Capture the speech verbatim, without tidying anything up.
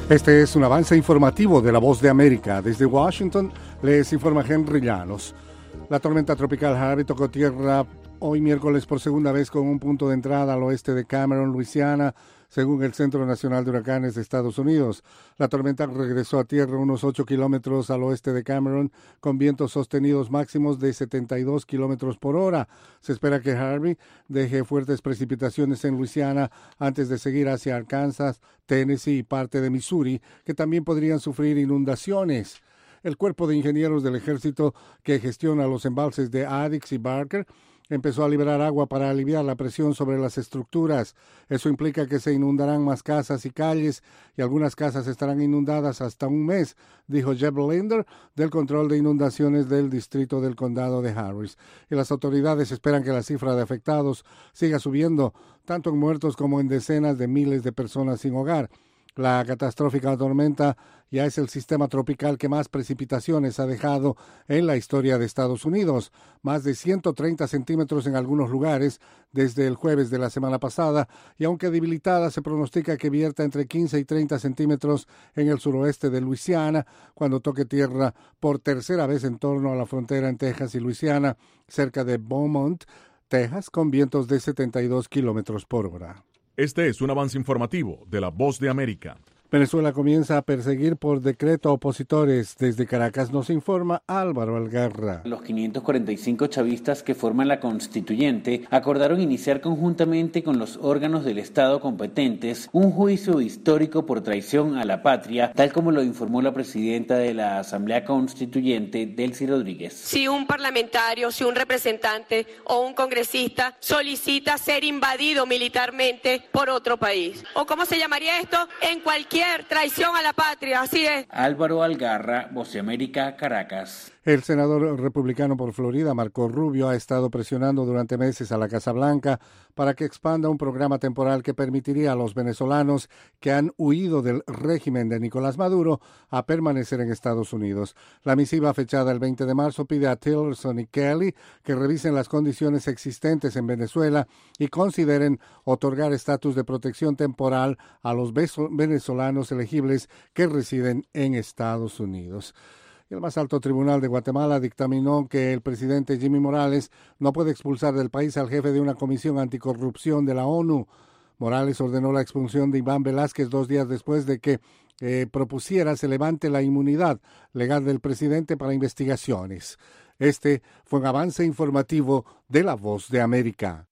Este es un avance informativo de La Voz de América. Desde Washington les informa Henry Llanos. La tormenta tropical Harvey tocó tierra hoy miércoles por segunda vez con un punto de entrada al oeste de Cameron, Luisiana, según el Centro Nacional de Huracanes de Estados Unidos. La tormenta regresó a tierra unos ocho kilómetros al oeste de Cameron con vientos sostenidos máximos de setenta y dos kilómetros por hora. Se espera que Harvey deje fuertes precipitaciones en Luisiana antes de seguir hacia Arkansas, Tennessee y parte de Missouri, que también podrían sufrir inundaciones. El Cuerpo de Ingenieros del Ejército, que gestiona los embalses de Addix y Barker, empezó a liberar agua para aliviar la presión sobre las estructuras. Eso implica que se inundarán más casas y calles y algunas casas estarán inundadas hasta un mes, dijo Jeb Linder del Control de Inundaciones del Distrito del Condado de Harris. Y las autoridades esperan que la cifra de afectados siga subiendo, tanto en muertos como en decenas de miles de personas sin hogar. La catastrófica tormenta ya es el sistema tropical que más precipitaciones ha dejado en la historia de Estados Unidos, más de ciento treinta centímetros en algunos lugares desde el jueves de la semana pasada, y aunque debilitada se pronostica que vierta entre quince y treinta centímetros en el suroeste de Luisiana cuando toque tierra por tercera vez en torno a la frontera en Texas y Luisiana, cerca de Beaumont, Texas, con vientos de setenta y dos kilómetros por hora. Este es un avance informativo de La Voz de América. Venezuela comienza a perseguir por decreto a opositores. Desde Caracas nos informa Álvaro Algarra. Los quinientos cuarenta y cinco chavistas que forman la constituyente acordaron iniciar conjuntamente con los órganos del Estado competentes un juicio histórico por traición a la patria, tal como lo informó la presidenta de la Asamblea Constituyente, Delcy Rodríguez. Si un parlamentario, si un representante o un congresista solicita ser invadido militarmente por otro país, o ¿cómo se llamaría esto? En cualquier traición a la patria, así es. Álvaro Algarra, Voz de América, Caracas. El senador republicano por Florida, Marco Rubio, ha estado presionando durante meses a la Casa Blanca para que expanda un programa temporal que permitiría a los venezolanos que han huido del régimen de Nicolás Maduro a permanecer en Estados Unidos. La misiva fechada el veinte de marzo pide a Tillerson y Kelly que revisen las condiciones existentes en Venezuela y consideren otorgar estatus de protección temporal a los venezolanos elegibles que residen en Estados Unidos. Y el más alto tribunal de Guatemala dictaminó que el presidente Jimmy Morales no puede expulsar del país al jefe de una comisión anticorrupción de la ONU. Morales ordenó la expulsión de Iván Velázquez dos días después de que eh, propusiera se levante la inmunidad legal del presidente para investigaciones. Este fue un avance informativo de La Voz de América.